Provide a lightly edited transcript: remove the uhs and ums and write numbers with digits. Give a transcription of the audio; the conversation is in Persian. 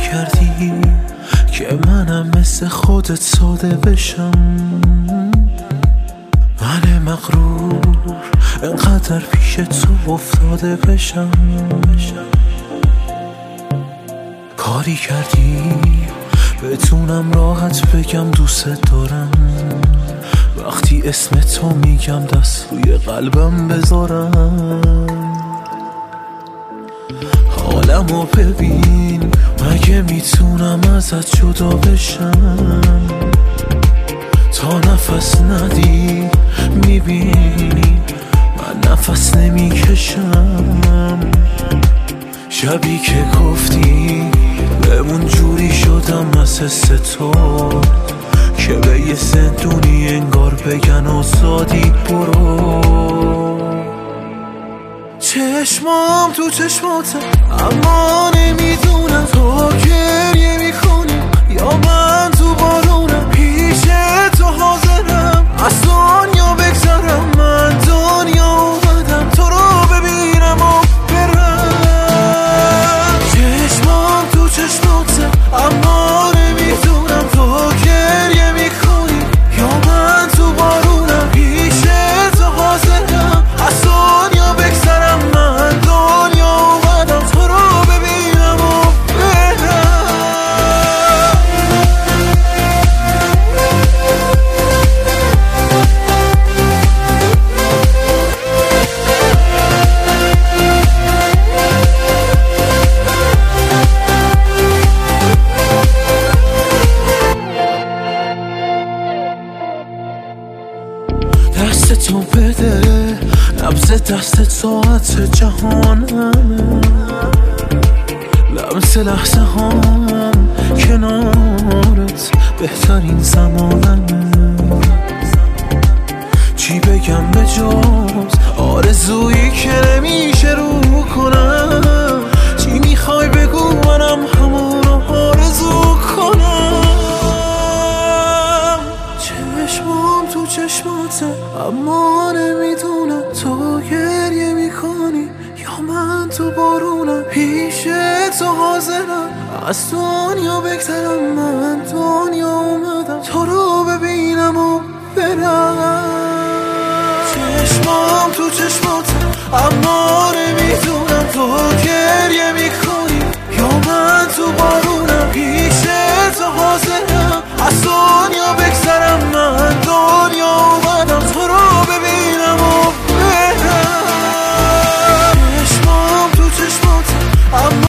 کردی که منم مثل خودت ساده بشم. من مغرور انقدر پیش تو افتاده بشم. کاری کردی بتونم راحت بگم دوست دارم. وقتی اسم تو میگم دست روی قلبم بذارم. حالمو ببین، مگه میتونم ازت جدا بشم؟ تا نفس ندی میبینی من نفس نمیکشم. شبی که گفتی بمون جوری شدم از حس تو که به یه زندونی انگار بگن آزادی برو. چشمام تو چشماته اما نمیدونم تو گریه میکنی یا من تو بارونم. پیش تو حاضرم از دنیا بگذرم. من دنیا اومدم تو رو ببینم و برم. چشمام تو چشماته اما نمیدونم تو گریه میکنی یا من تو بارونم. پیش تو حاضرم از دنیا بگذرم. من دنیا اومدم تو رو ببینم و برم. دست تو بده، نبض دست ساعت جهانم. لمس لحظه هم کنارت بهترین زمانم. چی بگم به جز آرزویی که نمیشه رو کنم؟ چی میخوای بگو منم همونو آرزو کنم؟ چشمام تو چشماته اما نمیدونم تو گریه میکنی یا من تو بارونم. پیش تو حاضرم از دنیا بگذرم. من دنیا اومدم تو رو ببینم و برم. چشمام تو چشماته اما